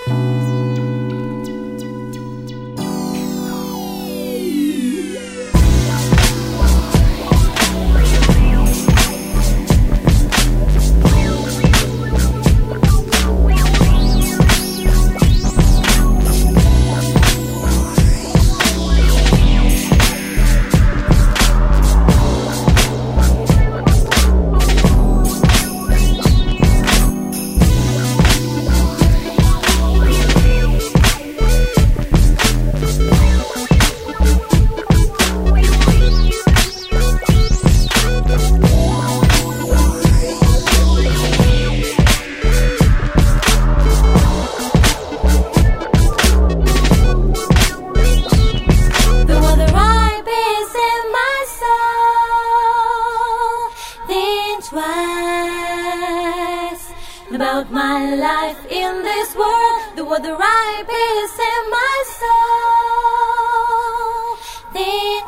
About my life in this world, the water ripe is in my soul. Think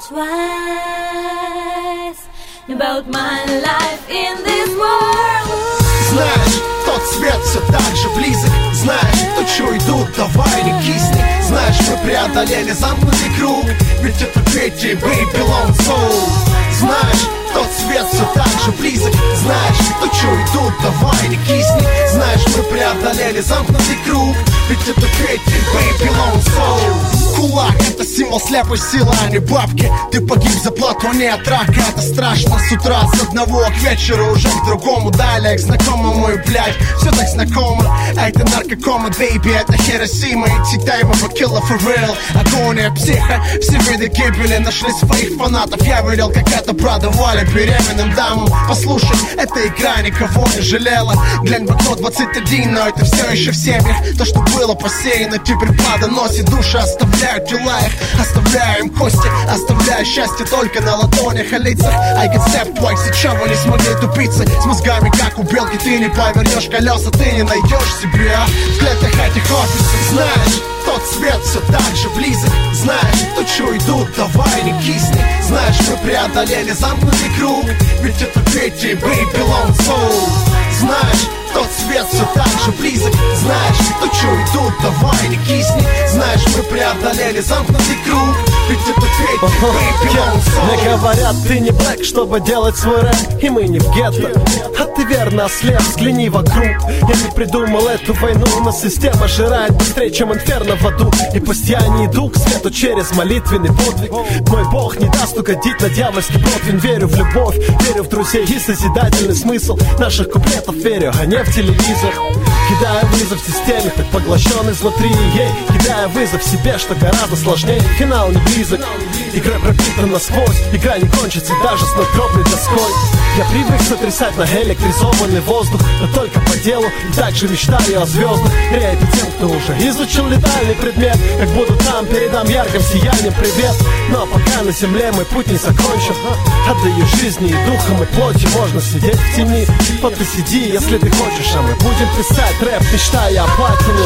twice about my life in this world. Знаешь, тот свет все так же близок. Знаешь, тучу идут, давай не кисни. Знаешь, мы преодолели замкнутый круг, ведь это Петти, baby, long soul. Знаешь, тот свет все так же близок. Знаешь, тучу идут, давай не кисни. Знаешь, мы преодолели замкнутый круг, ведь это Петти, baby, long soul. Кулак — это символ слепой силы, а не бабки. Ты погиб за плату, не от рака. Это страшно с утра, с одного к вечеру уже к другому. Далее к знакомому и, блядь, все так знакомо. А это наркокома, baby, это Хиросима. И всегда его покила for real. Агония, психа, все виды гибели нашли своих фанатов. Я верил, как это продавали беременным дамам. Послушай, эта игра никого не жалела. Глянь в окно 21, но это все еще в семьях. То, что было посеяно, теперь плодоносит. Души оставляют тела их, оставляем кости, оставляя счастье только на ладонях и лицах. I get step twice, и чего не смогли тупицы. С мозгами, как у белки, ты не повернешь колеса, ты не найдешь себе в клетках этих офисов. Знаешь, тот свет все так же близок. Знаешь, тучу идут, давай не кисни. Знаешь, мы преодолели замкнутый круг, ведь это Петти, baby, long soul. Знаешь, тот свет все так же близок. Знаешь, тучу идут, давай не кисни. Знаешь, мы преодолели замкнутый круг, ведь это Петти, baby, long soul. Мне говорят, ты не блэк, чтобы делать свой рэп, и мы не в гетто. А ты верно ослеп, взгляни вокруг. Я не придумал эту войну, но система жирает быстрее, чем инферно в аду. И пусть я не иду к свету через молитвенный подвиг, мой бог не даст угодить на дьявольский противень. Верю в любовь, верю в друзей и созидательный смысл наших куплетов, верю, а не в телевизор. Кидаю вызов системе, так поглощен изнутри ей. Кидаю вызов себе, что гораздо сложнее. Финал не близок, игра пропитана насквозь. Игра не кончится даже с надгробной доской. Я привык сотрясать на электризованный воздух, но только по делу, и также мечтаю о звездах. Рейты тем, кто уже изучил летальный предмет, как буду там, передам ярким сиянием привет. Но пока на земле мой путь не закончен, отдаю жизни и духом, и плотью. Можно сидеть в тени, вот ты сиди, если ты хочешь, а мы будем писать рэп, мечтая о платине.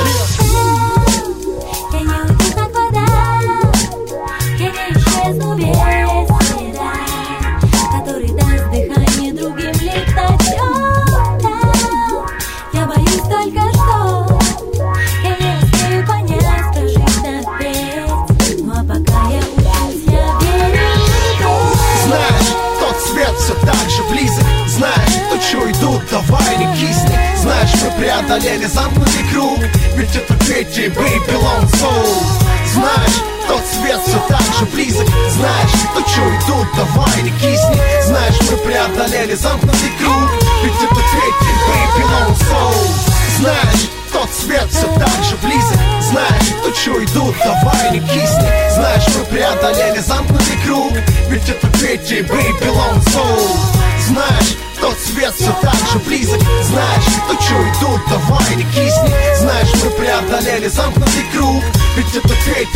Я не уйду, как вода, я не исчезну без следа, который даст дыхание другим летачетам. Я боюсь только, что я не успею понять, прожить напеть. Ну а пока я учусь, я верю в любовь. Знаешь, тот свет все так же близок. Знаешь, тучу идут, давай не кисни. Знаешь, мы преодолели замкнутый круг, ведь это Петти, baby, long soul. Знаешь, тот свет все так же близок. Знаешь, тучу идут, давай не кисни. Знаешь, мы преодолели замкнутый круг, ведь это Петти, baby, long soul. Знаешь, тот свет все так же близок. Знаешь, тучу идут, давай не кисни. Знаешь, мы преодолели замкнутый круг, ведь это Петти, baby, long soul. Знаешь, тот свет все так же близок. Знаешь, тучу идут, давай не кисни. Знаешь, мы преодолели замкнутый круг, ведь это Петти,